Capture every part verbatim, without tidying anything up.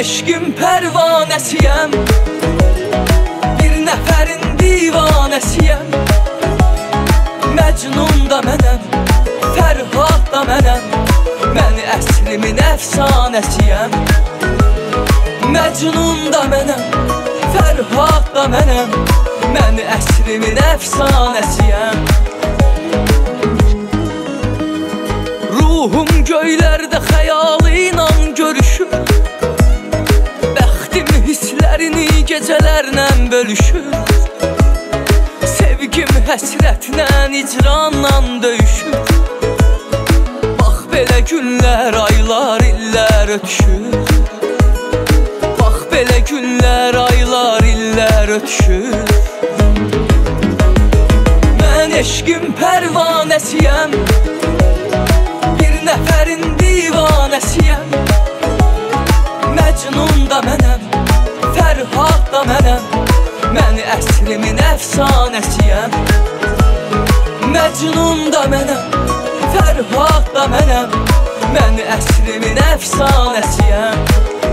eşqin pərvanəsiyəm, bir nəfərin divanəsiyəm. Məcnun da mənəm, Fərhad da mənəm, mən əsrimin əfsanəsiyəm. Məcnun da mənəm, Fərhad da mənəm, mən əsrimin əfsanəsiyəm. Ruhum göylərdə xəyalı ilə görüşür, bəxtim hisslərini gecələrlə bölüşür. Sevgim həsrətlə, icranla döyüşür. Bax belə günlər, aylar, illər ötüşür. Bax belə günlər, aylar, illər ötüşür. Mən eşqin pərvanəsiyəm, bir nəfərin divanəsiyəm. Məcnun da mənəm, Fərhad da mənəm, mən əsrimin əfsanəsiyəm. Məcnun da mənəm, Fərhad da mənəm, mən əsrimin əfsanəsiyəm.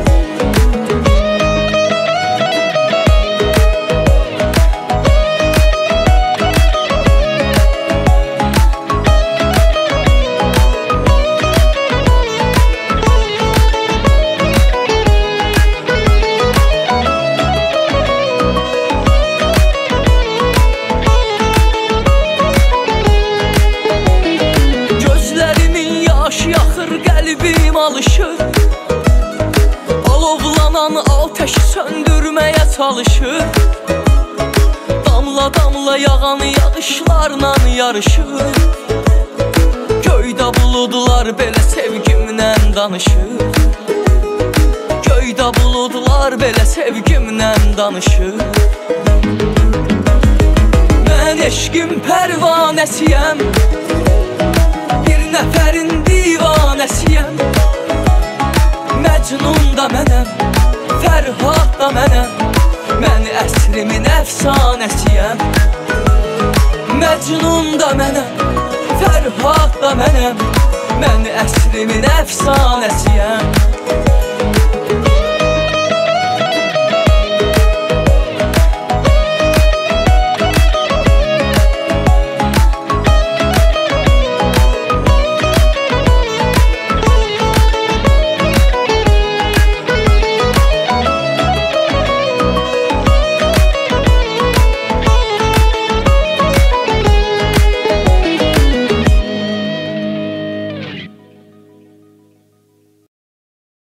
Qəlbim alışır, alovlanan ateşi söndürməyə çalışır. Damla damla yağan yağışlarla yarışır. Göydə buludlar belə sevgimlə danışır. Göydə buludlar belə sevgimlə danışır. Mən eşqin pərvanəsiyəm, bir nəfərin divanəsiyəm. Məcnun da mənəm, Fərhad da mənəm, mən əsrimin əfsanəsiyəm. Məcnun da mənəm, Fərhad da mənəm, mən əsrimin əfsanəsiyəm.